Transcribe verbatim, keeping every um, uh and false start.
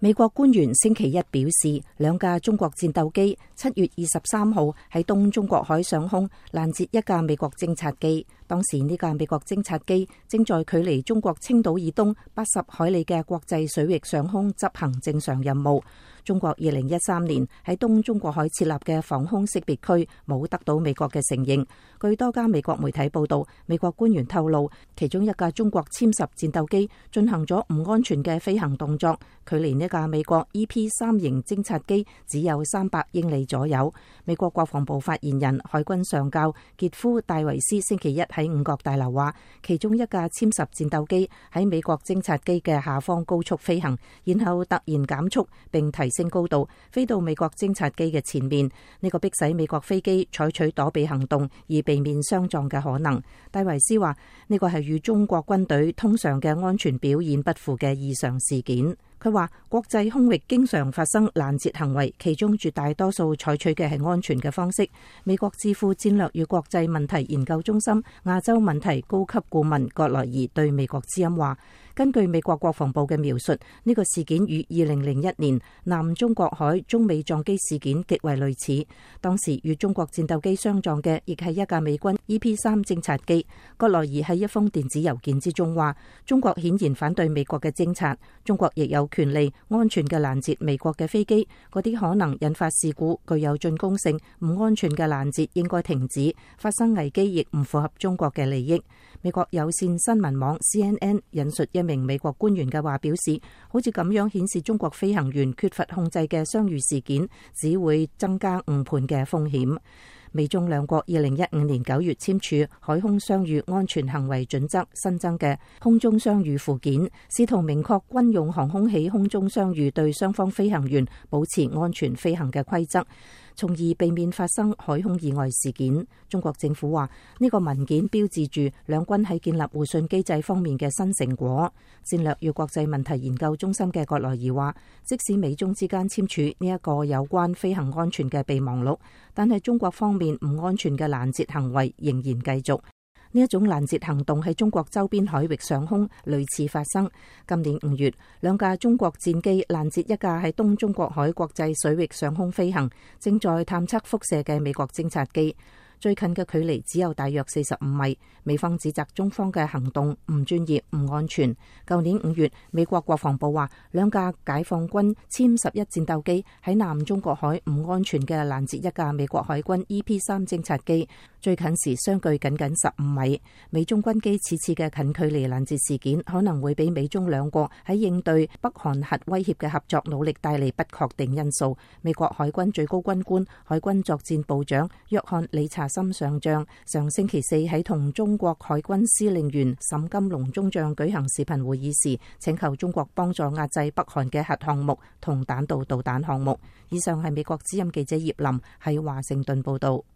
美國官員星期一表示，兩架中國戰鬥機七月二十三號喺東中國海上空攔截一架美國偵察機。當時呢架美國偵察機正在距離中國青島以東八十海里嘅國際水域上空執行正常任務。中國二零一三年喺東中國海設立嘅防空識別區冇得到美國嘅承認。據多家美國媒體報道，美國官員透露，其中一架中國殲十戰鬥機進行咗唔安全嘅飛行動作，距離呢架美國 E P 三型偵察機只有三百英里左右。美國國防部發言人海軍上校傑夫戴維斯星期一喺五角大樓話，其中一架殲十戰鬥機喺美國偵察機嘅下方高速飛行，然後突然減速並提升高度，飛到美國偵察機嘅前面。呢個迫使美國飛機採取躲避行動，而避免相撞嘅可能。戴維斯話，呢個係與中國軍隊通常嘅安全表現不符嘅異常事件。佢話，國際空域經常發生攔截行為，其中絕大多數採取嘅係安全嘅方式。美國智庫戰略與國際問題研究中心亞洲問題高級顧問葛萊儀對美國之音話，根據美國國防部嘅描述，呢個事件與二零零一年南中國海中美撞機事件極為類似。當時與中國戰鬥機相撞嘅亦係一架美軍 E P 三偵察機。葛萊儀喺一封電子郵件之中話，中國顯然反對美國嘅偵察，中國亦有權利安全嘅攔截美國嘅飛機，嗰啲可能引發事故、具有進攻性、唔安全嘅攔截應該停止，發生危機亦唔符合中國嘅利益。美國有線新聞網 C N N 引述一名美國官員嘅話表示，好似咁樣顯示中國飛行員缺乏控制嘅相遇事件，只會增加誤判嘅風險。美中兩國二零一五年九月簽署海空相遇安全行為準則新增嘅空中相遇附件，試圖明確軍用航空器空中相遇對雙方飛行員保持安全飛行嘅規則，從而避免發生海空意外事件。中國政府話，呢個文件標誌住兩軍喺建立互信機制方面嘅新成果。戰略與國際問題研究中心嘅葛萊儀話，即使美中之間簽署呢一個有關飛行安全嘅備忘錄，但係中國方面唔安全嘅攔截行為仍然繼續。呢一種攔截行動喺中國周邊海域上空類似發生。今年五月，兩架中國戰機攔截一架喺東中國海國際水域上空飛行，正在探測輻射嘅美國偵察機。最近嘅距離只有大約四十五米。美方指責中方嘅行動唔專業、唔安全。舊年五月，美國國防部話，兩架解放軍殲十一戰鬥機喺南中國海唔安全嘅攔截一架美國海軍 E P 三偵察機，最近時相距僅僅十五米。美中軍機此次嘅近距離攔截事件，可能會俾美中兩國喺應對北韓核威脅嘅合作努力帶嚟不確定因素。美國海軍最高軍官、海軍作戰部長約翰理查森上將上星期四喺同中國海軍司令員沈金龍中將舉行視頻會議時，請求中國幫助壓制北韓嘅核項目同彈道導彈項目。以上係美國之音記者葉林喺華盛頓報道。